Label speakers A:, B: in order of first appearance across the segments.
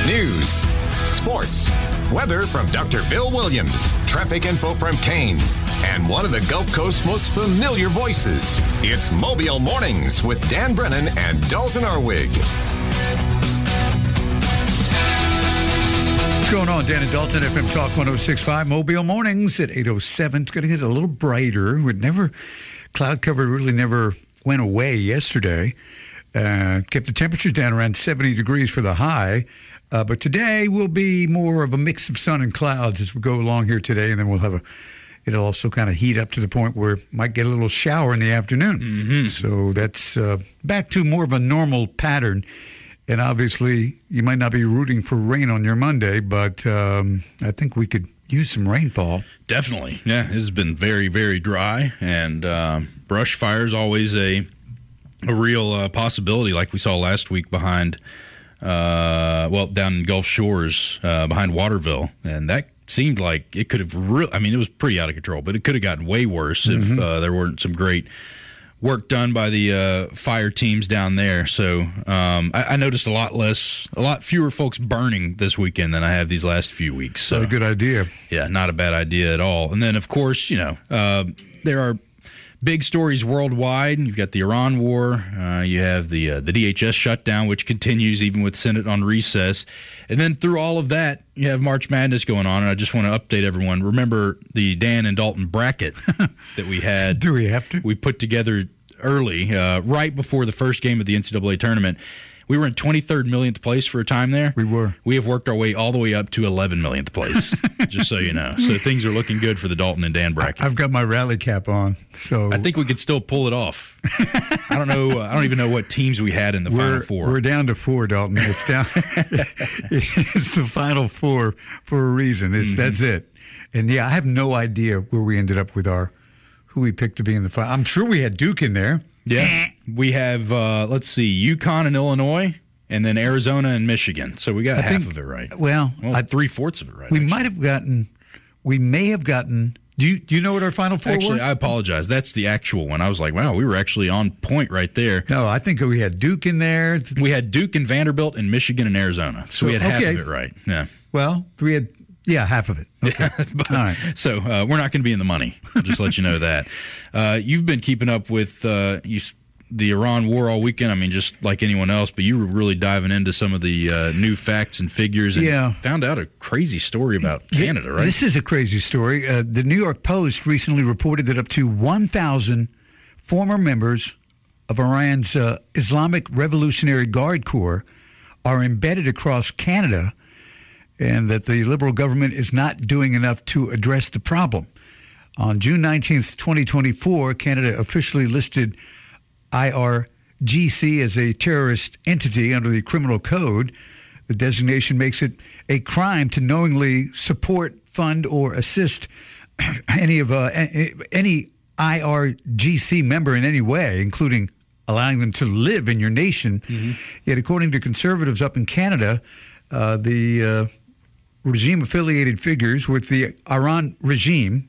A: News, sports, weather from Dr. Bill Williams, traffic info from Kane, and one of the Gulf Coast's most familiar voices. It's Mobile Mornings with Dan Brennan and Dalton Arwig.
B: What's going on, Dan and Dalton, FM Talk 106.5, Mobile Mornings at 8:07. It's going to get a little brighter. Cloud cover really never went away yesterday. Kept the temperatures down around 70 degrees for the high. But today will be more of a mix of sun and clouds as we go along here today, and then it'll also kind of heat up to the point where it might get a little shower in the afternoon. Mm-hmm. So that's back to more of a normal pattern. And obviously, you might not be rooting for rain on your Monday, but I think we could use some rainfall.
C: Definitely. Yeah, it's been very, very dry, and brush fire is always a real possibility, like we saw last week behind, down in Gulf Shores, behind Waterville. And that seemed like it could have it was pretty out of control, but it could have gotten way worse if there weren't some great work done by the fire teams down there. So I noticed a lot fewer folks burning this weekend than I have these last few weeks. So
B: a good idea.
C: Yeah, not a bad idea at all. And then, of course, there are big stories worldwide. You've got the Iran war. You have the DHS shutdown, which continues even with Senate on recess. And then through all of that, you have March Madness going on. And I just want to update everyone. Remember the Dan and Dalton bracket that we had?
B: Do we have to?
C: We put together early, right before the first game of the NCAA tournament. We were in 23rd millionth place for a time there.
B: We were.
C: We have worked our way all the way up to 11 millionth place, just so you know. So things are looking good for the Dalton and Dan bracket.
B: I've got my rally cap on, so
C: I think we could still pull it off. I don't know. I don't even know what teams we had in the Final Four.
B: We're down to 4, Dalton. It's down. It's the Final Four for a reason. That's it. And yeah, I have no idea where we ended up with who we picked to be in the final. I'm sure we had Duke in there.
C: Yeah, we have, UConn and Illinois, and then Arizona and Michigan. So we got half of it right.
B: Well,
C: 3/4 of it right.
B: We may have gotten. Do you know what our Final Four were?
C: Actually, I apologize. That's the actual one. I was like, wow, we were actually on point right there.
B: No, I think we had Duke in there.
C: We had Duke and Vanderbilt and Michigan and Arizona. So we had half of it right. Yeah.
B: Well, we had. Yeah, half of it. Okay.
C: All right. So we're not going to be in the money. I'll just let you know that. You've been keeping up with the Iran war all weekend. I mean, just like anyone else, but you were really diving into some of the new facts and figures and found out a crazy story about Canada, right?
B: This is a crazy story. The New York Post recently reported that up to 1,000 former members of Iran's Islamic Revolutionary Guard Corps are embedded across Canada, and that the Liberal government is not doing enough to address the problem. On June 19th, 2024, Canada officially listed IRGC as a terrorist entity under the criminal code. The designation makes it a crime to knowingly support, fund, or assist any IRGC member in any way, including allowing them to live in your nation. Mm-hmm. Yet, according to conservatives up in Canada, the regime-affiliated figures with the Iran regime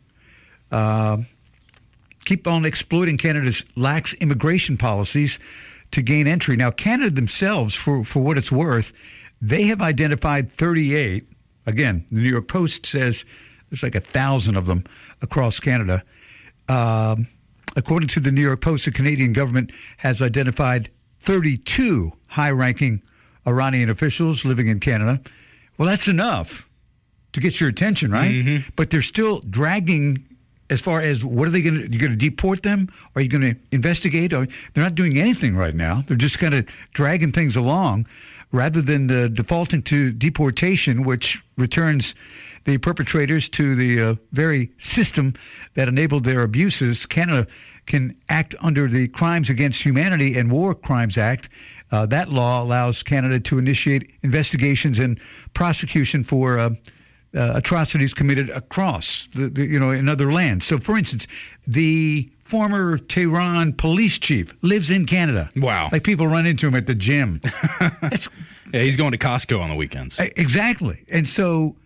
B: keep on exploiting Canada's lax immigration policies to gain entry. Now, Canada themselves, for what it's worth, they have identified 38. Again, the New York Post says there's like 1,000 of them across Canada. According to the New York Post, the Canadian government has identified 32 high-ranking Iranian officials living in Canada. Well, that's enough to get your attention, right? Mm-hmm. But they're still dragging as far as what are they going to, you going to deport them? Are you going to investigate? They're not doing anything right now. They're just kind of dragging things along rather than defaulting to deportation, which returns the perpetrators to the very system that enabled their abuses. Canada can act under the Crimes Against Humanity and War Crimes Act. That law allows Canada to initiate investigations and prosecution for atrocities committed across in other lands. So, for instance, the former Tehran police chief lives in Canada.
C: Wow!
B: Like people run into him at the gym.
C: Yeah, he's going to Costco on the weekends.
B: Exactly, and so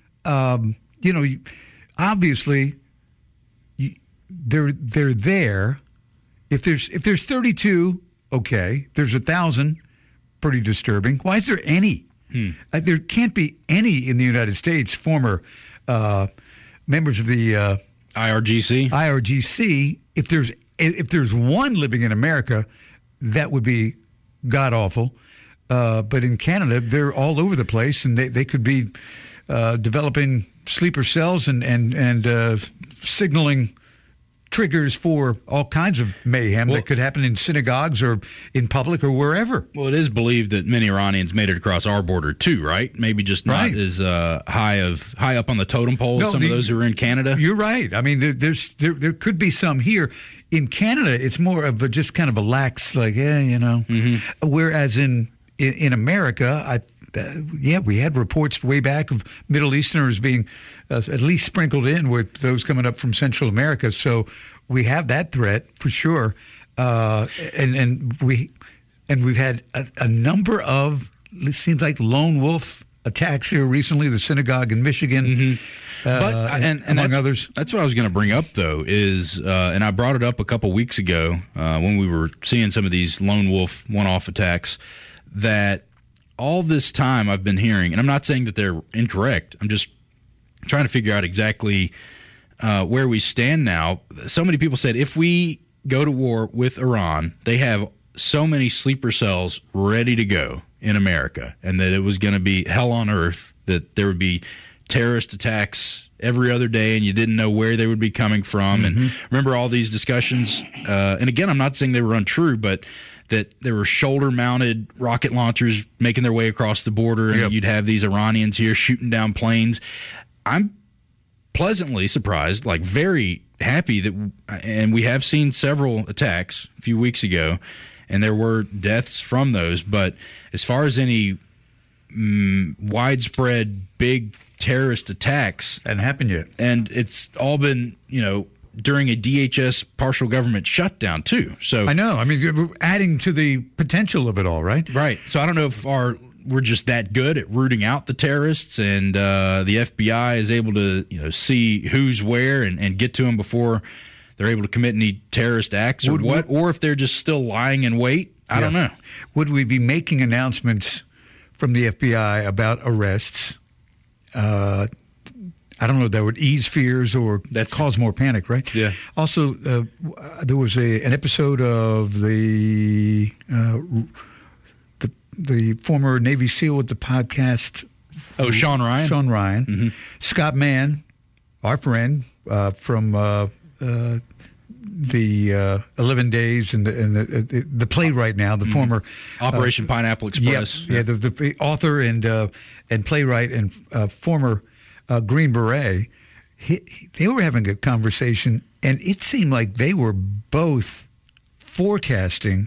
B: obviously they're there. If there's 32, okay. There's 1,000. Pretty disturbing. Why is there any? There can't be any in the United States former members of the
C: IRGC.
B: If there's one living in America, that would be god awful. But in Canada, they're all over the place, and they could be developing sleeper cells and signaling triggers for all kinds of mayhem that could happen in synagogues or in public or wherever.
C: Well, it is believed that many Iranians made it across our border too, right? Maybe just not as high up on the totem pole as some of those who are in Canada.
B: You're right. I mean, there could be some here. In Canada, it's more of just kind of a lax, like, Whereas in America, we had reports way back of Middle Easterners being at least sprinkled in with those coming up from Central America. So we have that threat for sure, and we've had a number of, it seems like, lone wolf attacks here recently. The synagogue in Michigan, among others.
C: That's what I was going to bring up, though, is and I brought it up a couple weeks ago when we were seeing some of these lone wolf one-off attacks, that all this time I've been hearing, and I'm not saying that they're incorrect, I'm just trying to figure out exactly where we stand now. So many people said if we go to war with Iran, they have so many sleeper cells ready to go in America, and that it was going to be hell on earth, that there would be terrorist attacks every other day, and you didn't know where they would be coming from. And remember all these discussions, and again, I'm not saying they were untrue, but that there were shoulder-mounted rocket launchers making their way across the border, and you'd have these Iranians here shooting down planes. I'm pleasantly surprised, like very happy that, and we have seen several attacks a few weeks ago, and there were deaths from those. But as far as any widespread big terrorist attacks,
B: hadn't happened yet,
C: and it's all been, during a DHS partial government shutdown too. So
B: I know. I mean, we're adding to the potential of it all, right?
C: Right. So I don't know if we're just that good at rooting out the terrorists, and the FBI is able to see who's where and get to them before they're able to commit any terrorist acts, or if they're just still lying in wait. I don't know.
B: Would we be making announcements from the FBI about arrests? I don't know if that would ease fears or cause more panic, right?
C: Yeah.
B: Also, there was an episode of the former Navy SEAL with the podcast.
C: Oh, Sean Ryan.
B: Sean Ryan.
C: Mm-hmm.
B: Scott Mann, our friend from the 11 Days and the playwright now, the former
C: Operation Pineapple Express.
B: The author and playwright and former Green Beret. They were having a conversation, and it seemed like they were both forecasting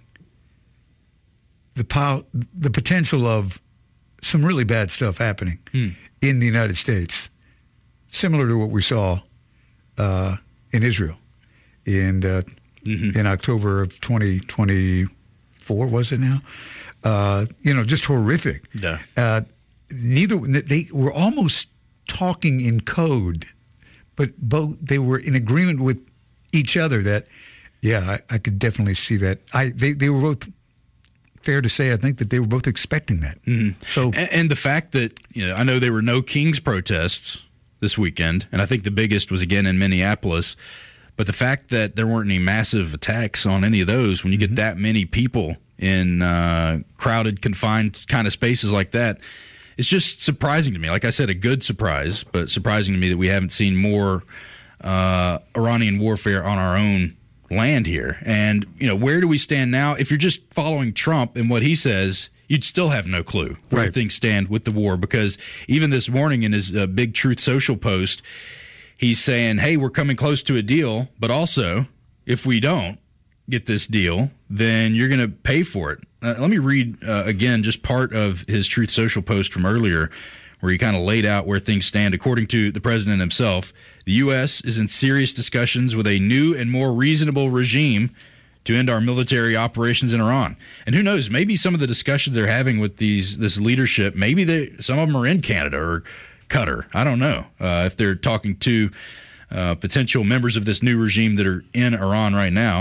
B: the potential of some really bad stuff happening in the United States, similar to what we saw in Israel in October of 2024, was it now? Just horrific.
C: Yeah.
B: They were almost talking in code, but both they were in agreement with each other that, I could definitely see that. They were both, fair to say, I think that they were both expecting that.
C: Mm-hmm. So, and the fact that I know there were no Kings protests this weekend, and I think the biggest was again in Minneapolis. But the fact that there weren't any massive attacks on any of those, when you get that many people in crowded, confined kind of spaces like that, it's just surprising to me. Like I said, a good surprise, but surprising to me that we haven't seen more Iranian warfare on our own land here. And, where do we stand now? If you're just following Trump and what he says, you'd still have no clue where things stand with the war, because even this morning in his big Truth Social post, he's saying, hey, we're coming close to a deal, but also if we don't get this deal, then you're going to pay for it. Let me read again just part of his Truth Social post from earlier, where he kind of laid out where things stand. According to the president himself, the U.S. is in serious discussions with a new and more reasonable regime to end our military operations in Iran. And who knows, maybe some of the discussions they're having with this leadership, maybe some of them are in Canada or Qatar. I don't know if they're talking to potential members of this new regime that are in Iran right now.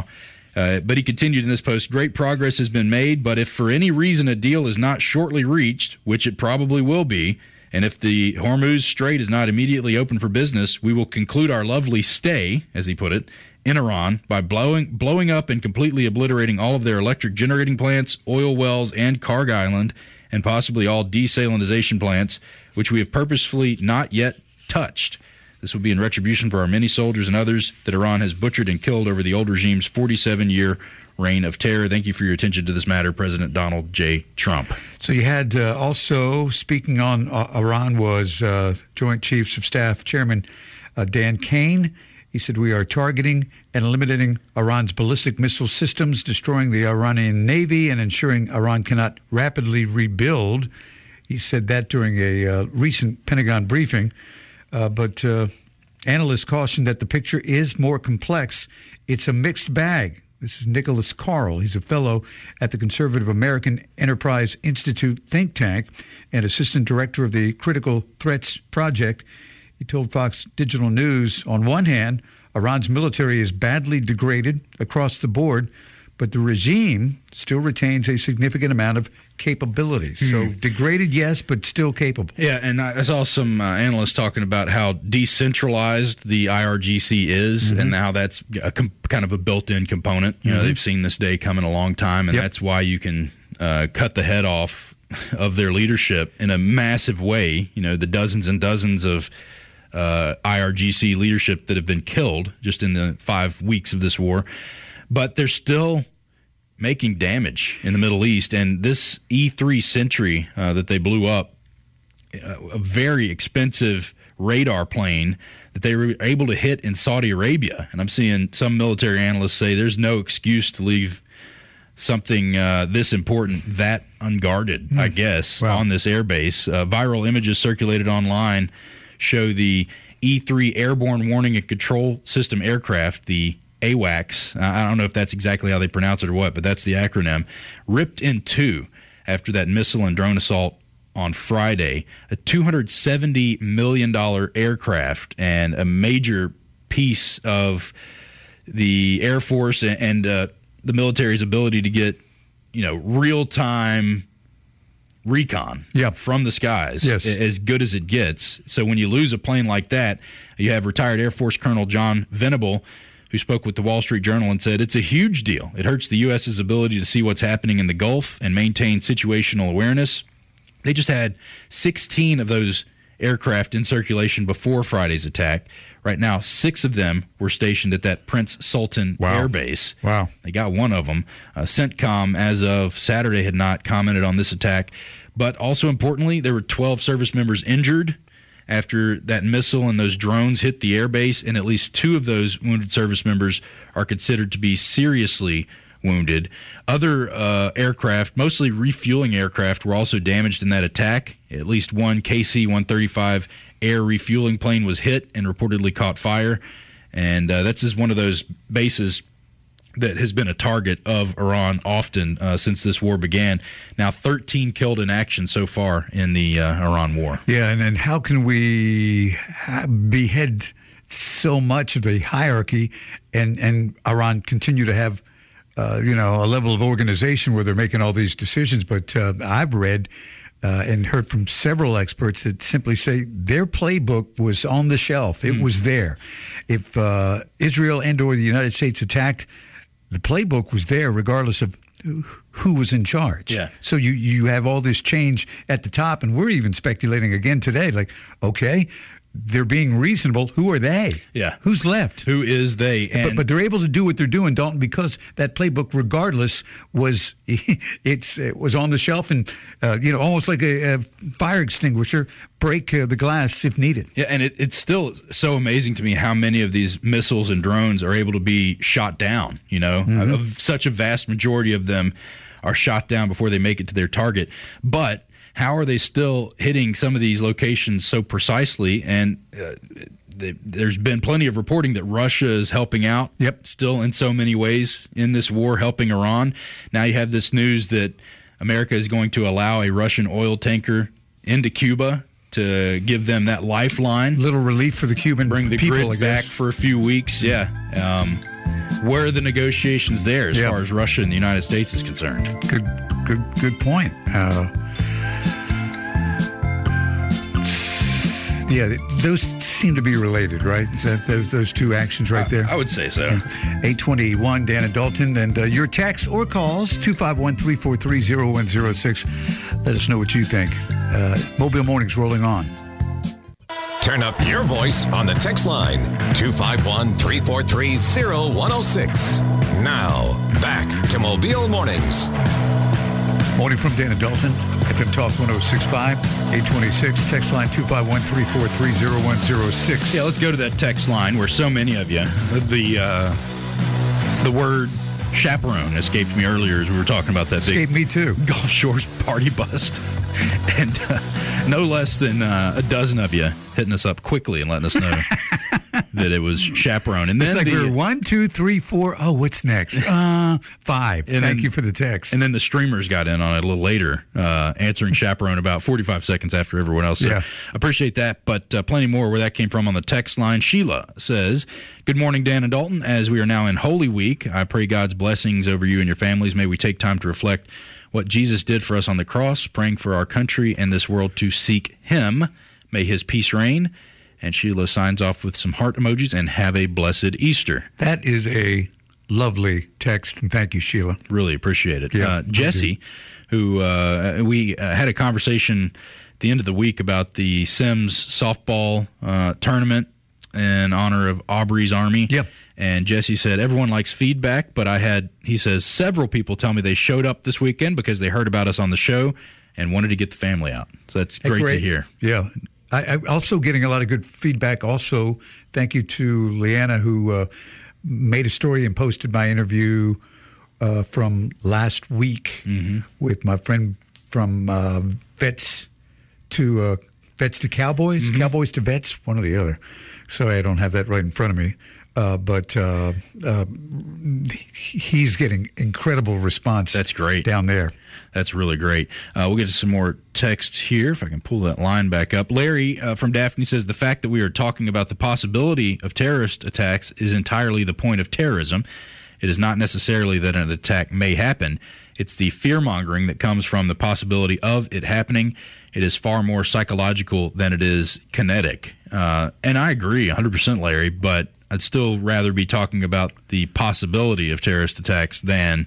C: But he continued in this post, great progress has been made, but if for any reason a deal is not shortly reached, which it probably will be, and if the Hormuz Strait is not immediately open for business, we will conclude our lovely stay, as he put it, in Iran by blowing up and completely obliterating all of their electric generating plants, oil wells, and Karg Island, and possibly all desalinization plants, which we have purposefully not yet touched. This will be in retribution for our many soldiers and others that Iran has butchered and killed over the old regime's 47-year reign of terror. Thank you for your attention to this matter, President Donald J. Trump.
B: So you had also, speaking on Iran, was Joint Chiefs of Staff Chairman Dan Kane. He said, we are targeting and eliminating Iran's ballistic missile systems, destroying the Iranian Navy, and ensuring Iran cannot rapidly rebuild. He said that during a recent Pentagon briefing. But analysts caution that the picture is more complex. It's a mixed bag. This is Nicholas Carl. He's a fellow at the Conservative American Enterprise Institute think tank and assistant director of the Critical Threats Project. He told Fox Digital News, on one hand, Iran's military is badly degraded across the board, but the regime still retains a significant amount of capabilities. So degraded, yes, but still capable.
C: Yeah, and I saw some analysts talking about how decentralized the IRGC is and how that's kind of a built-in component. You know, they've seen this day coming a long time, and that's why you can cut the head off of their leadership in a massive way. You know, the dozens and dozens of IRGC leadership that have been killed just in the 5 weeks of this war. But they're still making damage in the Middle East. And this E-3 Sentry that they blew up, a very expensive radar plane that they were able to hit in Saudi Arabia. And I'm seeing some military analysts say there's no excuse to leave something this important that unguarded, I guess, on this airbase. Viral images circulated online show the E-3 Airborne Warning and Control System aircraft, the AWACS, I don't know if that's exactly how they pronounce it or what, but that's the acronym, ripped in two after that missile and drone assault on Friday. A $270 million aircraft and a major piece of the Air Force and the military's ability to get, you know, real-time recon from the skies, as good as it gets. So when you lose a plane like that, you have retired Air Force Colonel John Venable, who spoke with the Wall Street Journal and said, it's a huge deal. It hurts the U.S.'s ability to see what's happening in the Gulf and maintain situational awareness. They just had 16 of those aircraft in circulation before Friday's attack. Right now, 6 of them were stationed at that Prince Sultan Air Base.
B: Wow.
C: They got one of them. CENTCOM, as of Saturday, had not commented on this attack. But also importantly, there were 12 service members injured after that missile and those drones hit the airbase, and at least 2 of those wounded service members are considered to be seriously wounded. Other aircraft, mostly refueling aircraft, were also damaged in that attack. At least one KC-135 air refueling plane was hit and reportedly caught fire. And that's just one of those bases that has been a target of Iran often since this war began. Now 13 killed in action so far in the Iran war.
B: Yeah, and how can we behead so much of the hierarchy and Iran continue to have a level of organization where they're making all these decisions? But I've read and heard from several experts that simply say their playbook was on the shelf. It was there. If Israel and or the United States attacked, the playbook was there regardless of who was in charge.
C: Yeah.
B: So you have all this change at the top, and we're even speculating again today, like, okay, they're being reasonable. Who are they?
C: Yeah.
B: Who's left?
C: Who is they? And
B: But they're able to do what they're doing, Dalton, because that playbook, regardless, was it was on the shelf and almost like a fire extinguisher, break the glass if needed.
C: Yeah, and it's still so amazing to me how many of these missiles and drones are able to be shot down. Such a vast majority of them are shot down before they make it to their target. But how are they still hitting some of these locations so precisely? And there's been plenty of reporting that Russia is helping out still in so many ways in this war, helping Iran. Now you have this news that America is going to allow a Russian oil tanker into Cuba to give them that lifeline.
B: Little relief for the Cuban
C: bring the
B: people,
C: grid back for a few weeks. Yeah. Where are the negotiations there as far as Russia and the United States is concerned?
B: Good point. Those seem to be related, right? Those two actions right there?
C: I would say so.
B: 821, Dan and Dalton. And your texts or calls, 251-343-0106. Let us know what you think. Mobile Mornings rolling on.
A: Turn up your voice on the text line, 251-343-0106. Now, back to Mobile Mornings.
B: Morning from Dan and Dalton, FM Talk 106.5, 826, text line 251-343-0106.
C: Yeah, let's go to that text line where so many of you, the word chaperone escaped me earlier as we were talking about that big
B: me too.
C: Gulf Shores party bust. And no less than a dozen of you hitting us up quickly and letting us know that it was chaperone. And then
B: we were 1, 2, 3, 4. Oh, what's next? 5. Thank you for the text.
C: And then the streamers got in on it a little later, answering chaperone about 45 seconds after everyone else. So appreciate that, but plenty more where that came from on the text line. Sheila says, good morning, Dan and Dalton. As we are now in Holy Week, I pray God's blessings over you and your families. May we take time to reflect what Jesus did for us on the cross, praying for our country and this world to seek Him. May His peace reign. And Sheila signs off with some heart emojis and have a blessed Easter.
B: That is a lovely text, and thank you, Sheila.
C: Really appreciate it.
B: Yeah,
C: Jesse, who we had a conversation at the end of the week about the Sims softball tournament in honor of Aubrey's Army.
B: Yep.
C: And Jesse said, everyone likes feedback, but he says, several people tell me they showed up this weekend because they heard about us on the show and wanted to get the family out. So that's great to hear.
B: Yeah. I'm also getting a lot of good feedback. Also, thank you to Leanna, who made a story and posted my interview from last week with my friend from Vets to Cowboys, Cowboys to Vets, one or the other. Sorry, I don't have that right in front of me. But he's getting incredible response.
C: That's great.
B: Down there.
C: That's really great. We'll get to some more texts here, if I can pull that line back up. Larry from Daphne says, the fact that we are talking about the possibility of terrorist attacks is entirely the point of terrorism. It is not necessarily that an attack may happen. It's the fear-mongering that comes from the possibility of it happening. It is far more psychological than it is kinetic. And I agree 100%, Larry, but I'd still rather be talking about the possibility of terrorist attacks than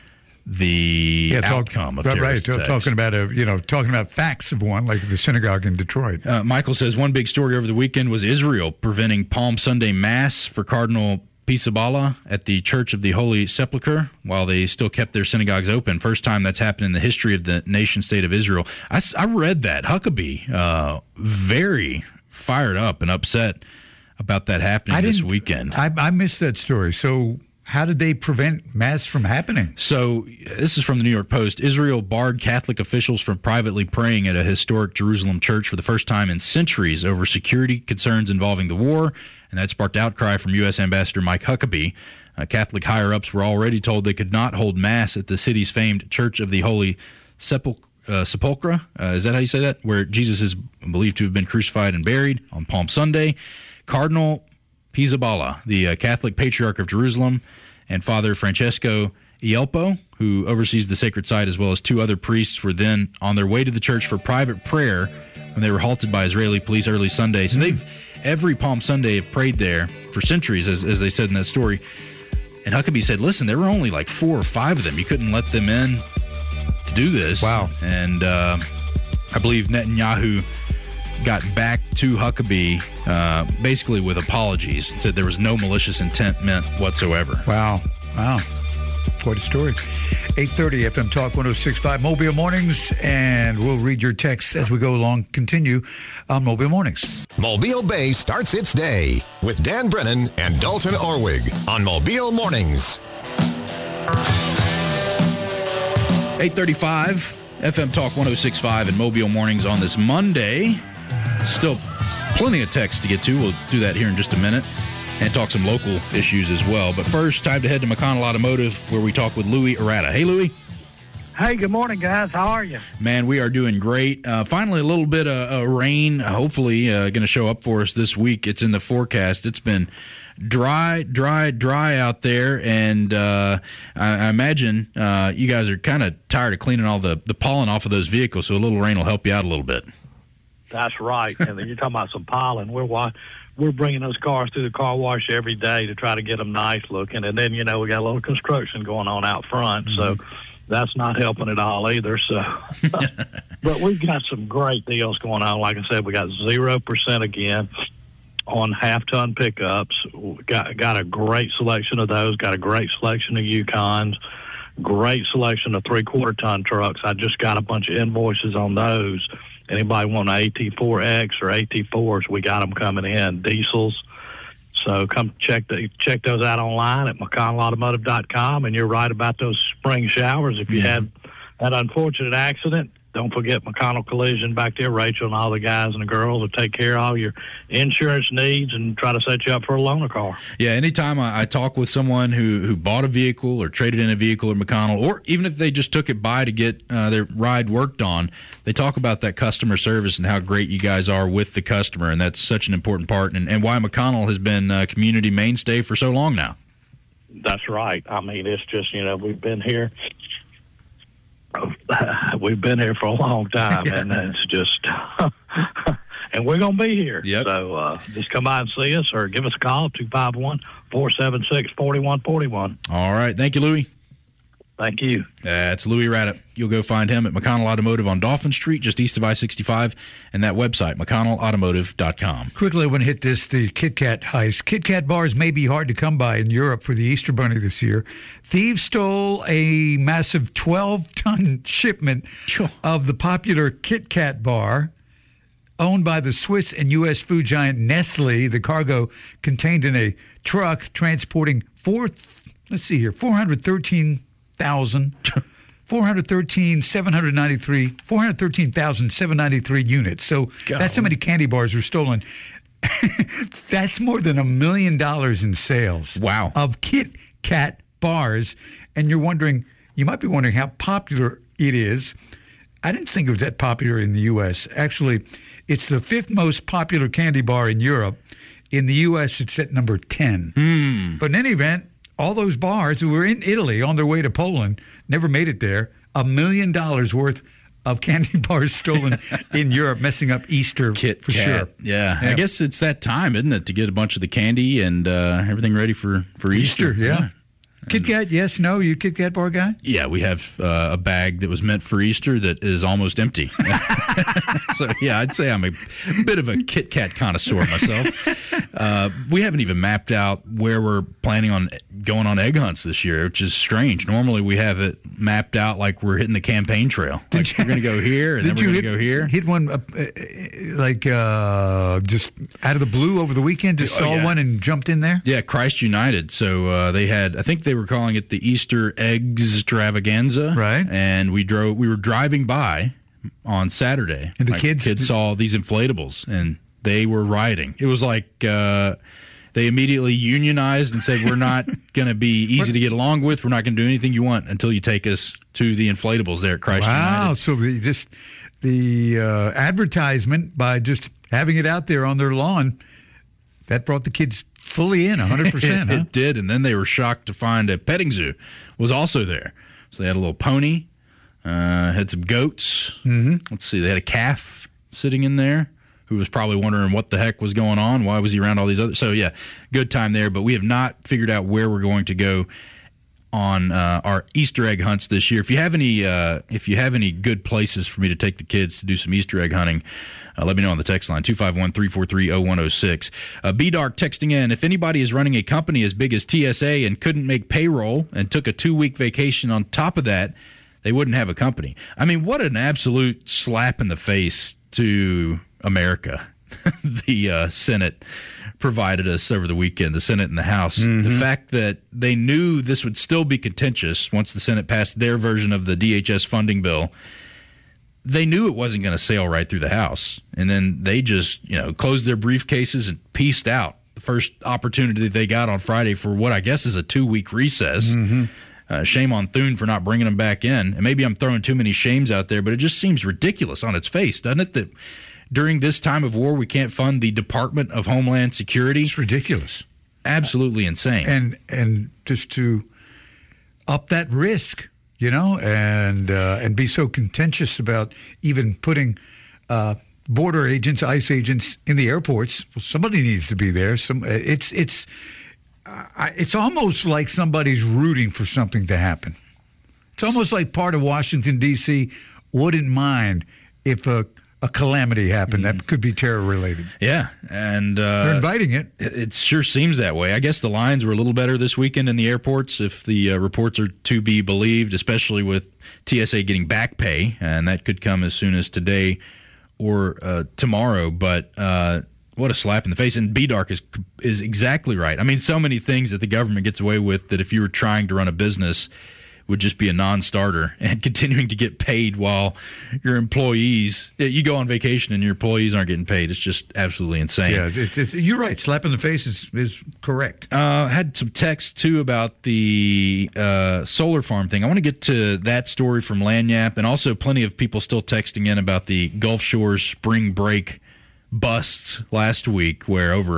C: the outcome of terrorist attacks.
B: Talking about facts of one, like the synagogue in Detroit.
C: Michael says one big story over the weekend was Israel preventing Palm Sunday Mass for Cardinal Pizzaballa at the Church of the Holy Sepulchre while they still kept their synagogues open. First time that's happened in the history of the nation-state of Israel. I read that. Huckabee, very fired up and upset about that happening this weekend.
B: I missed that story. So how did they prevent Mass from happening?
C: So this is from the New York Post. Israel barred Catholic officials from privately praying at a historic Jerusalem church for the first time in centuries over security concerns involving the war, and that sparked outcry from U.S. Ambassador Mike Huckabee. Catholic higher-ups were already told they could not hold Mass at the city's famed Church of the Holy Sepulchre. Is that how you say that? Where Jesus is believed to have been crucified and buried on Palm Sunday. Cardinal Pizzaballa, the Catholic Patriarch of Jerusalem, and Father Francesco Ielpo, who oversees the sacred site, as well as two other priests, were then on their way to the church for private prayer when they were halted by Israeli police early Sunday. So every Palm Sunday have prayed there for centuries, as they said in that story. And Huckabee said, listen, there were only like 4 or 5 of them. You couldn't let them in to do this.
B: Wow.
C: And I believe Netanyahu got back to Huckabee basically with apologies and said there was no malicious intent meant whatsoever.
B: Wow. Quite a story. 8:30 FM Talk 106.5 Mobile Mornings, and we'll read your texts as we go along. Continue on Mobile Mornings.
A: Mobile Bay starts its day with Dan Brennan and Dalton Orwig on Mobile Mornings.
C: 8:35 FM Talk 106.5 and Mobile Mornings on this Monday. Still plenty of texts to get to. We'll do that here in just a minute and talk some local issues as well. But first, time to head to McConnell Automotive, where we talk with Louis Arata. Hey, Louis.
D: Hey, good morning, guys. How are you?
C: Man, we are doing great. Finally, a little bit of rain, hopefully, going to show up for us this week. It's in the forecast. It's been dry out there, and I imagine you guys are kind of tired of cleaning all the pollen off of those vehicles, so a little rain will help you out a little bit.
D: That's right. And you're talking about some pollen. We're bringing those cars through the car wash every day to try to get them nice looking. And then, we got a little construction going on out front. So that's not helping at all either. So, but we've got some great deals going on. Like I said, we got 0% again on half-ton pickups. Got a great selection of those. Got a great selection of Yukons. Great selection of 3/4-ton trucks. I just got a bunch of invoices on those. Anybody want an AT4X or AT4s, we got them coming in, diesels. So come check those out online at McConnellAutomotive.com. And you're right about those spring showers. If you had that unfortunate accident, don't forget McConnell Collision back there. Rachel and all the guys and the girls will take care of all your insurance needs and try to set you up for a loaner car.
C: Yeah, anytime I talk with someone who bought a vehicle or traded in a vehicle at McConnell, or even if they just took it by to get their ride worked on, they talk about that customer service and how great you guys are with the customer, and that's such an important part, and why McConnell has been a community mainstay for so long now.
D: That's right. I mean, it's just, we've been here. We've been here for a long time, and it's just, and we're going to be here.
C: Yep.
D: So just come by and see us or give us a call, 251-476-4141.
C: All right. Thank you, Louie.
D: Thank you.
C: That's Louie Raddick. You'll go find him at McConnell Automotive on Dolphin Street, just east of I-65, and that website, McConnellAutomotive.com.
B: Quickly, I want to hit the Kit Kat heist. Kit Kat bars may be hard to come by in Europe for the Easter Bunny this year. Thieves stole a massive 12-ton shipment of the popular Kit Kat bar owned by the Swiss and U.S. food giant Nestle. The cargo contained in a truck transporting 413,793 units. So that's how many candy bars were stolen. That's more than $1 million in sales.
C: Wow.
B: Of Kit Kat bars. And you might be wondering how popular it is. I didn't think it was that popular in the U.S. Actually, it's the 5th most popular candy bar in Europe. In the U.S., it's at number 10. But in any event, all those bars who were in Italy on their way to Poland never made it there. $1 million worth of candy bars stolen in Europe, messing up Easter
C: Kit
B: for
C: Kat.
B: sure.
C: Yeah. I guess it's that time, isn't it, to get a bunch of the candy and everything ready for Easter.
B: Yeah. Kit Kat, yes, no, you Kit Kat bar guy?
C: Yeah, we have a bag that was meant for Easter that is almost empty. So, yeah, I'd say I'm a bit of a Kit Kat connoisseur myself. We haven't even mapped out where we're planning on going on egg hunts this year, which is strange. Normally we have it mapped out like we're hitting the campaign trail. Like we're going to go here, and then we're going to go here.
B: Hit one just out of the blue over the weekend, just saw one and jumped in there?
C: Yeah, Christ United. So they had, I think they were calling it the Easter Eggs Extravaganza.
B: Right.
C: And we were driving by on Saturday.
B: And the kids
C: saw these inflatables, and they were rioting. It was like they immediately unionized and said, we're not going to be easy to get along with. We're not going to do anything you want until you take us to the inflatables there at Christ United.
B: Wow, so the advertisement, by just having it out there on their lawn, that brought the kids fully in, 100%.
C: It did, and then they were shocked to find a petting zoo was also there. So they had a little pony, had some goats. Let's see, they had a calf sitting in there who was probably wondering what the heck was going on. Why was he around all these others? So, yeah, good time there. But we have not figured out where we're going to go on our Easter egg hunts this year. If you have any good places for me to take the kids to do some Easter egg hunting, let me know on the text line, 251-343-0106. B-Dark texting in, if anybody is running a company as big as TSA and couldn't make payroll and took a 2-week vacation on top of that, they wouldn't have a company. I mean, what an absolute slap in the face to America the Senate provided us over the weekend, the Senate and the House. The fact that they knew this would still be contentious once the Senate passed their version of the DHS funding bill. They knew it wasn't going to sail right through the House. And then they just, closed their briefcases and peaced out. The first opportunity they got on Friday for what I guess is a 2-week recess. Shame on Thune for not bringing them back in. And maybe I'm throwing too many shames out there, but it just seems ridiculous on its face, doesn't it, that during this time of war we can't fund the Department of Homeland Security?
B: It's ridiculous.
C: Absolutely insane.
B: And just to up that risk, and be so contentious about even putting border agents, ICE agents in the airports. Well, somebody needs to be there. It's almost like somebody's rooting for something to happen. It's almost like part of Washington, D.C. wouldn't mind if a calamity happened that could be terror-related.
C: Yeah, and
B: they're inviting it.
C: It sure seems that way. I guess the lines were a little better this weekend in the airports, if the reports are to be believed, especially with TSA getting back pay, and that could come as soon as today or tomorrow. But what a slap in the face. And BDARC is exactly right. I mean, so many things that the government gets away with that if you were trying to run a business would just be a non-starter, and continuing to get paid while your employees, you go on vacation and your employees aren't getting paid. It's just absolutely insane.
B: Yeah, you're right. Slap in the face is correct.
C: I had some text, too, about the solar farm thing. I want to get to that story from Lagniappe, and also plenty of people still texting in about the Gulf Shores spring break busts last week, where over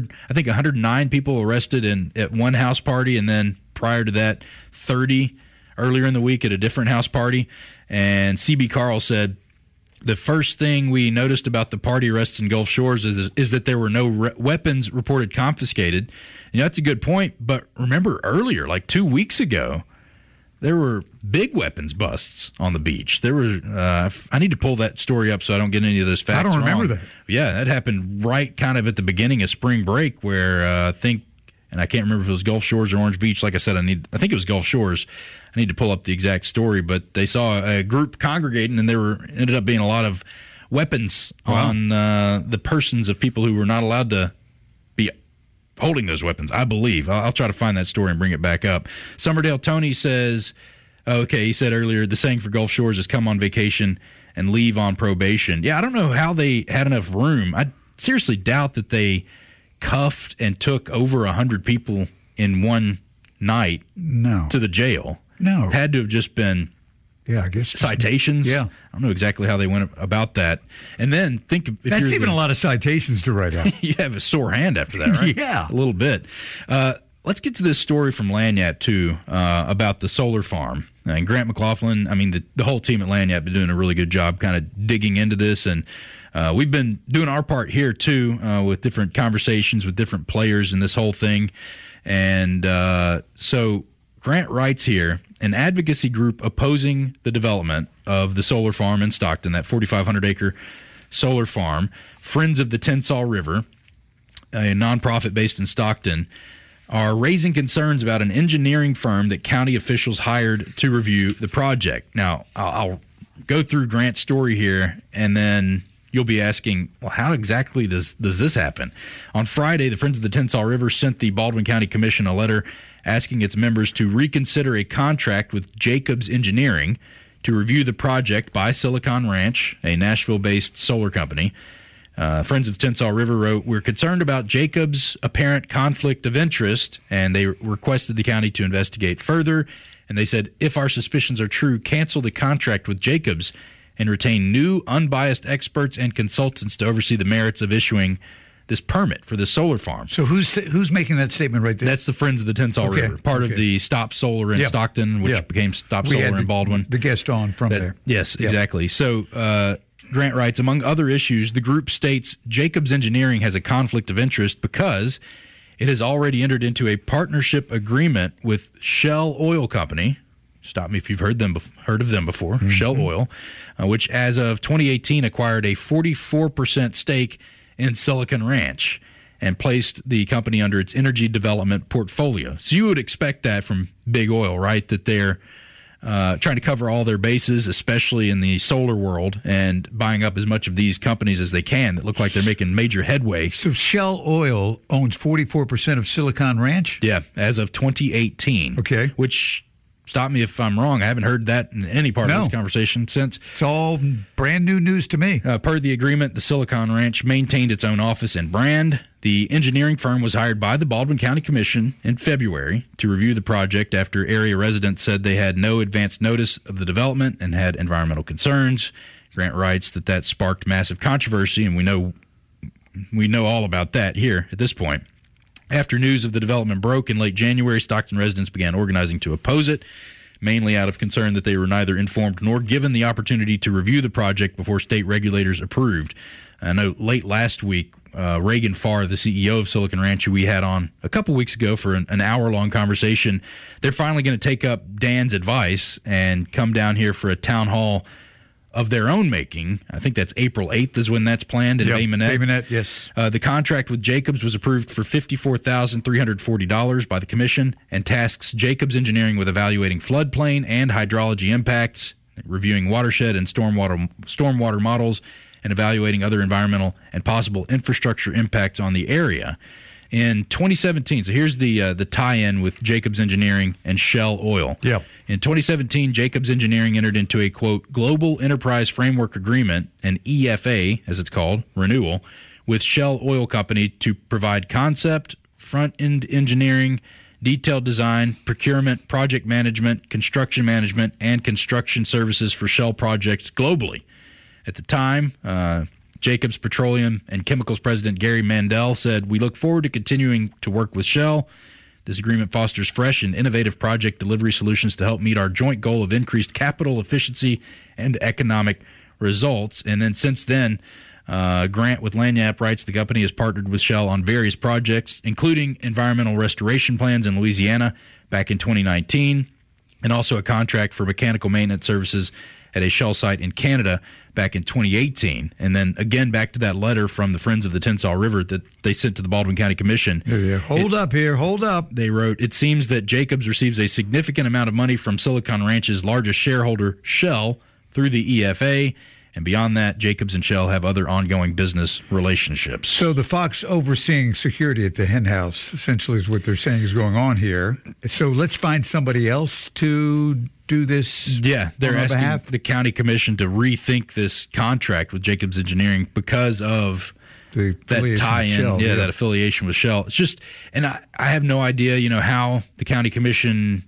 C: 109 people arrested at one house party, and then prior to that, 30 earlier in the week at a different house party. And C.B. Carl said, the first thing we noticed about the party arrests in Gulf Shores is that there were no weapons reported confiscated. That's a good point, but remember earlier, like 2 weeks ago, there were big weapons busts on the beach. There were. I need to pull that story up so I don't get any of those facts wrong.
B: I don't remember that.
C: Yeah, that happened right kind of at the beginning of spring break, where I think, and I can't remember if it was Gulf Shores or Orange Beach. Like I said, I think it was Gulf Shores. I need to pull up the exact story, but they saw a group congregating, and ended up being a lot of weapons on the persons of people who were not allowed to be holding those weapons, I believe. I'll try to find that story and bring it back up. Summerdale Tony says, he said earlier, the saying for Gulf Shores is come on vacation and leave on probation. Yeah, I don't know how they had enough room. I seriously doubt that they cuffed and took over 100 people in one night to the jail.
B: No.
C: Had to have just been
B: I guess
C: citations.
B: Yeah.
C: I don't know exactly how they went about that. And then think if
B: that's even a lot of citations to write out.
C: You have a sore hand after that, right?
B: Yeah.
C: A little bit. Let's get to this story from Lagniappe, too, about the solar farm. And Grant McLaughlin, I mean, the whole team at Lagniappe been doing a really good job kind of digging into this. And we've been doing our part here, too, with different conversations with different players in this whole thing. And so Grant writes here, an advocacy group opposing the development of the solar farm in Stockton, that 4,500-acre solar farm, Friends of the Tensas River, a nonprofit based in Stockton, are raising concerns about an engineering firm that county officials hired to review the project. Now, I'll go through Grant's story here, and then you'll be asking, well, how exactly does this happen? On Friday, the Friends of the Tensas River sent the Baldwin County Commission a letter asking its members to reconsider a contract with Jacobs Engineering to review the project by Silicon Ranch, a Nashville-based solar company. Friends of the Tensas River wrote, we're concerned about Jacobs' apparent conflict of interest, and they requested the county to investigate further. And they said, if our suspicions are true, cancel the contract with Jacobs and retain new unbiased experts and consultants to oversee the merits of issuing this permit for the solar farm.
B: So who's making that statement right there?
C: That's the Friends of the Tensas River, part of the Stop Solar in Stockton, which became Stop Solar in Baldwin.
B: The guest on from there.
C: Yes, exactly. So Grant writes, among other issues, the group states Jacobs Engineering has a conflict of interest because it has already entered into a partnership agreement with Shell Oil Company. Stop me if you've heard of them before, mm-hmm. Shell Oil, which as of 2018 acquired a 44% stake in Silicon Ranch and placed the company under its energy development portfolio. So you would expect that from Big Oil, right? That they're trying to cover all their bases, especially in the solar world, and buying up as much of these companies as they can that look like they're making major headway.
B: So Shell Oil owns 44% of Silicon Ranch?
C: Yeah, as of 2018.
B: Okay.
C: Which, stop me if I'm wrong, I haven't heard that in any part of this conversation since.
B: It's all brand new news to me.
C: Per the agreement, the Silicon Ranch maintained its own office and brand. The engineering firm was hired by the Baldwin County Commission in February to review the project after area residents said they had no advance notice of the development and had environmental concerns. Grant writes that sparked massive controversy, and we know all about that here at this point. After news of the development broke in late January, Stockton residents began organizing to oppose it, mainly out of concern that they were neither informed nor given the opportunity to review the project before state regulators approved. I know late last week, Reagan Farr, the CEO of Silicon Ranch, who we had on a couple weeks ago for an hour-long conversation, they're finally going to take up Dan's advice and come down here for a town hall of their own making. I think that's April 8th is when that's planned in Bay Minette.
B: Bay Minette, yes.
C: The contract with Jacobs was approved for $54,340 by the commission and tasks Jacobs Engineering with evaluating floodplain and hydrology impacts, reviewing watershed and stormwater models, and evaluating other environmental and possible infrastructure impacts on the area. In 2017, so here's the tie-in with Jacobs Engineering and Shell Oil.
B: Yep.
C: In 2017, Jacobs Engineering entered into a, quote, Global Enterprise Framework Agreement, an EFA, as it's called, renewal, with Shell Oil Company to provide concept, front-end engineering, detailed design, procurement, project management, construction management, and construction services for Shell projects globally. At the time, Jacobs Petroleum and Chemicals President Gary Mandel said, "We look forward to continuing to work with Shell. This agreement fosters fresh and innovative project delivery solutions to help meet our joint goal of increased capital efficiency and economic results." And then since then, Grant with Lagniappe writes, the company has partnered with Shell on various projects, including environmental restoration plans in Louisiana back in 2019, and also a contract for mechanical maintenance services at a Shell site in Canada back in 2018. And then again, back to that letter from the Friends of the Tensas River that they sent to the Baldwin County Commission.
B: Hold up.
C: They wrote, it seems that Jacobs receives a significant amount of money from Silicon Ranch's largest shareholder, Shell, through the EFA. And beyond that, Jacobs and Shell have other ongoing business relationships.
B: So the Fox overseeing security at the hen house essentially is what they're saying is going on here. So let's find somebody else to do this.
C: Yeah, they're asking
B: behalf?
C: the county commission to rethink this contract with Jacobs Engineering because of that tie-in, that affiliation with Shell. It's just, and I have no idea, how the county commission,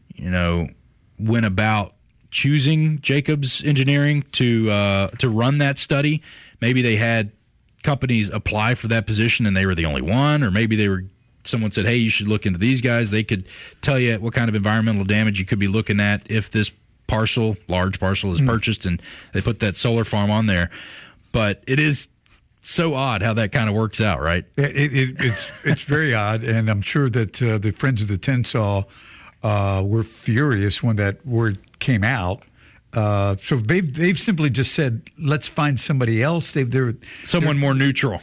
C: went about choosing Jacobs Engineering to run that study. Maybe they had companies apply for that position and they were the only one, or maybe someone said, hey, you should look into these guys. They could tell you what kind of environmental damage you could be looking at if this large parcel is purchased and they put that solar farm on there. But it is so odd how that kind of works out, right?
B: It's very odd, and I'm sure that the Friends of the Tensas were furious when that word came out. So they've simply just said, let's find somebody else. They're
C: more neutral.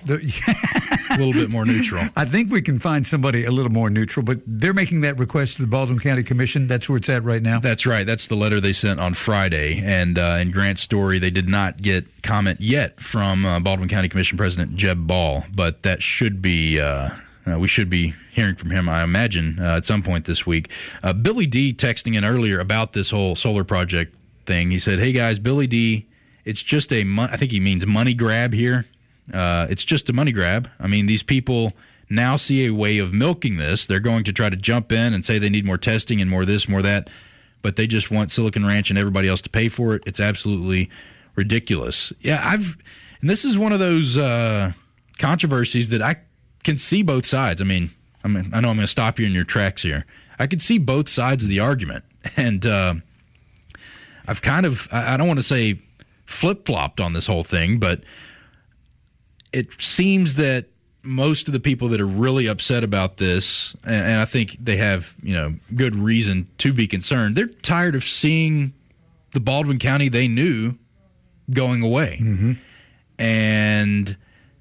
C: A little bit more neutral.
B: I think we can find somebody a little more neutral, but they're making that request to the Baldwin County Commission. That's where it's at right now.
C: That's right. That's the letter they sent on Friday. And in Grant's story, they did not get comment yet from Baldwin County Commission President Jeb Ball, but that should be we should be hearing from him, I imagine, at some point this week. Billy D texting in earlier about this whole solar project thing. He said, hey, guys, Billy D, it's just I think he means money grab here. It's just a money grab. I mean, these people now see a way of milking this. They're going to try to jump in and say they need more testing and more this, more that, but they just want Silicon Ranch and everybody else to pay for it. It's absolutely ridiculous. Yeah, and this is one of those controversies that I can see both sides. I know I'm going to stop you in your tracks here. I can see both sides of the argument, and I've I don't want to say flip-flopped on this whole thing, but it seems that most of the people that are really upset about this, and I think they have, good reason to be concerned, they're tired of seeing the Baldwin County they knew going away. Mm-hmm. And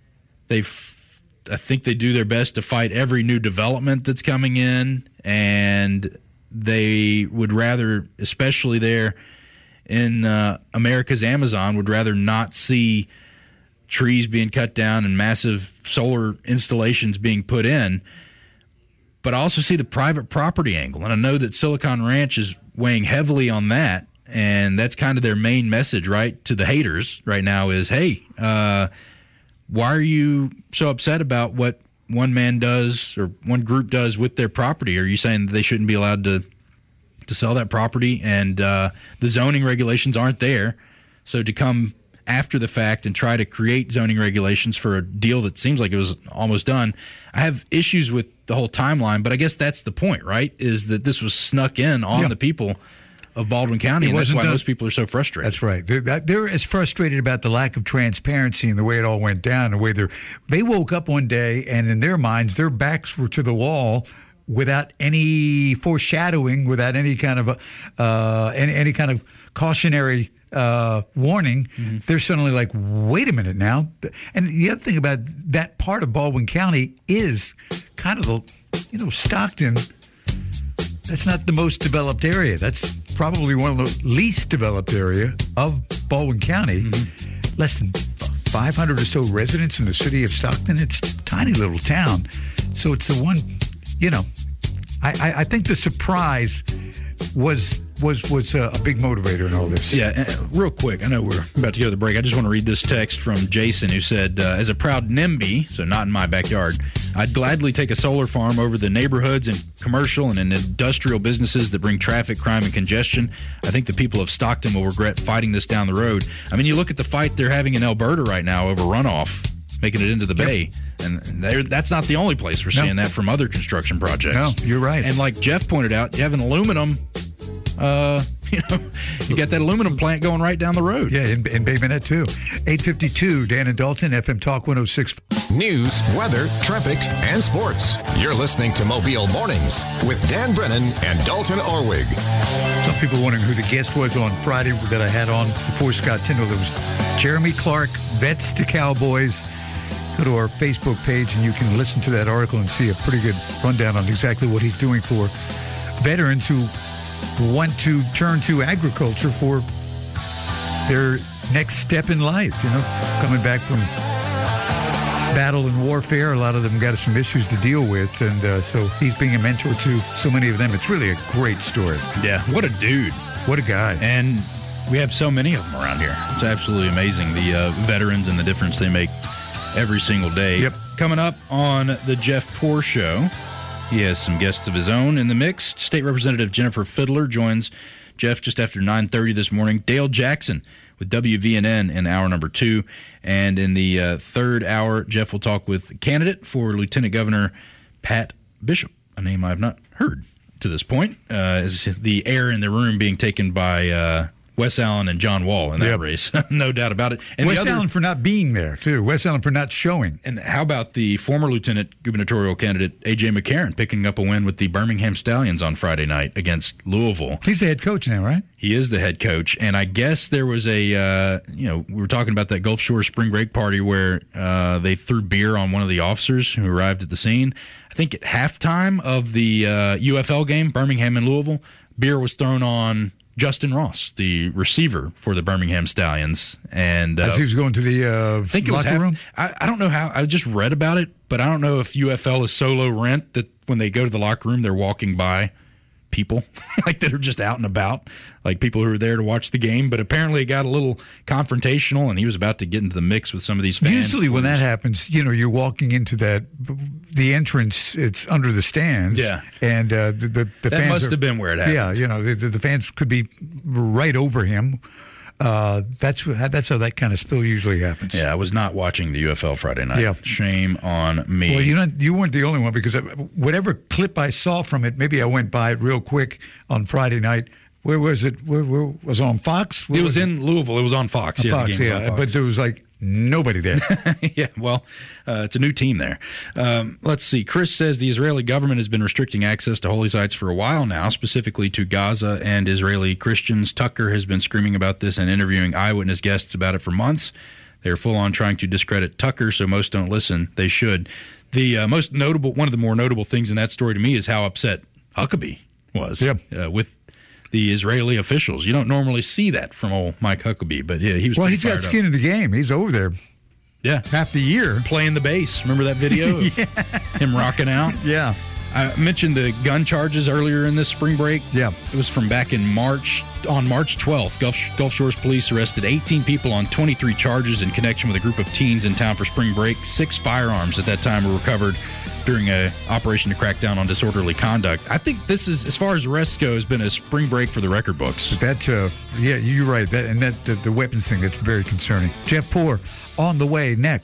C: I think they do their best to fight every new development that's coming in, and they would rather, especially there in America's Amazon, would rather not see trees being cut down and massive solar installations being put in. But I also see the private property angle, and I know that Silicon Ranch is weighing heavily on that, and that's kind of their main message, right, to the haters right now is, hey, why are you so upset about what one man does or one group does with their property? Are you saying that they shouldn't be allowed to sell that property and the zoning regulations aren't there? So to come after the fact and try to create zoning regulations for a deal that seems like it was almost done. I have issues with the whole timeline, but I guess that's the point, right? Is that this was snuck in on the people of Baldwin County, and that's why most people are so frustrated.
B: That's right. They're as frustrated about the lack of transparency and the way it all went down, the way they woke up one day and in their minds, their backs were to the wall without any foreshadowing, without any kind of any kind of cautionary warning. Mm-hmm. They're suddenly like, wait a minute now. And the other thing about that part of Baldwin County is kind of the, Stockton, that's not the most developed area. That's probably one of the least developed area of Baldwin County. Mm-hmm. Less than 500 or so residents in the city of Stockton. It's a tiny little town. So it's the one, I think the surprise was a big motivator in all this.
C: Yeah, real quick, I know we're about to go to the break. I just want to read this text from Jason, who said, as a proud NIMBY, so not in my backyard, I'd gladly take a solar farm over the neighborhoods and commercial and industrial businesses that bring traffic, crime, and congestion. I think the people of Stockton will regret fighting this down the road. I mean, you look at the fight they're having in Alberta right now over runoff, making it into the bay. And that's not the only place we're seeing that from other construction projects.
B: No, you're right.
C: And like Jeff pointed out, you have an aluminum, you got that aluminum plant going right down the road.
B: Yeah, in Bay Minette, too. 8:52, Dan and Dalton, FM Talk 106.
A: News, weather, traffic, and sports. You're listening to Mobile Mornings with Dan Brennan and Dalton Orwig.
B: Some people wondering who the guest was on Friday that I had on before Scott Tyndall. There was Jeremy Clark, Vets to Cowboys. Go to our Facebook page and you can listen to that article and see a pretty good rundown on exactly what he's doing for veterans who want to turn to agriculture for their next step in life, coming back from battle and warfare. A lot of them got some issues to deal with, and so he's being a mentor to so many of them. It's really a great story.
C: Yeah, what a dude.
B: What a guy.
C: And we have so many of them around here. It's absolutely amazing, the veterans and the difference they make every single day.
B: Yep.
C: Coming up on the Jeff Poor Show, he has some guests of his own in the mix. State Representative Jennifer Fiddler joins Jeff just after 9:30 this morning. Dale Jackson with WVNN in hour number 2. And in the third hour, Jeff will talk with candidate for Lieutenant Governor Pat Bishop, a name I have not heard to this point. Is the air in the room being taken by Wes Allen and John Wall in that race. No doubt about it. And
B: Wes Allen for not being there, too. Wes Allen for not showing.
C: And how about the former lieutenant gubernatorial candidate, A.J. McCarron, picking up a win with the Birmingham Stallions on Friday night against Louisville.
B: He's the head coach now, right?
C: He is the head coach. And I guess there was a, we were talking about that Gulf Shore spring break party where they threw beer on one of the officers who arrived at the scene. I think at halftime of the UFL game, Birmingham and Louisville, beer was thrown on Justin Ross, the receiver for the Birmingham Stallions. And
B: as he was going to the locker room?
C: I don't know how. I just read about it, but I don't know if UFL is solo rent, that when they go to the locker room, they're walking by people like that are just out and about, like people who are there to watch the game. But apparently it got a little confrontational, and he was about to get into the mix with some of these fans.
B: Usually when that happens, you're walking into the entrance, it's under the stands.
C: Yeah.
B: And the
C: that
B: fans
C: must have been where it happened.
B: Yeah, the fans could be right over him. That's how that kind of spill usually happens.
C: Yeah, I was not watching the UFL Friday night.
B: Yeah.
C: Shame on me.
B: Well, you weren't the only one, because whatever clip I saw from it, maybe I went by it real quick on Friday night. Where was it? Where was it on Fox?
C: It was in Louisville. It was on Fox.
B: On Fox,
C: the game was on Fox.
B: But there was like nobody there.
C: Yeah, well, it's a new team there. Let's see. Chris says the Israeli government has been restricting access to holy sites for a while now, specifically to Gaza and Israeli Christians. Tucker has been screaming about this and interviewing eyewitness guests about it for months. They're full on trying to discredit Tucker, so most don't listen. They should. The one of the more notable things in that story to me is how upset Huckabee was with the Israeli officials. You don't normally see that from old Mike Huckabee, but yeah, he was.
B: Well, he's got skin in the game. He's over there.
C: Yeah,
B: half the year
C: playing the bass. Remember that video?
B: Yeah.
C: Him rocking out.
B: Yeah.
C: I mentioned the gun charges earlier in this spring break.
B: Yeah.
C: It was from back in March. On March 12th, Gulf Shores police arrested 18 people on 23 charges in connection with a group of teens in town for spring break. 6 firearms at that time were recovered during an operation to crack down on disorderly conduct. I think this is, as far as arrests go, has been a spring break for the record books.
B: That, yeah, you're right. The weapons thing, that's very concerning. Jeff Poor on the way next.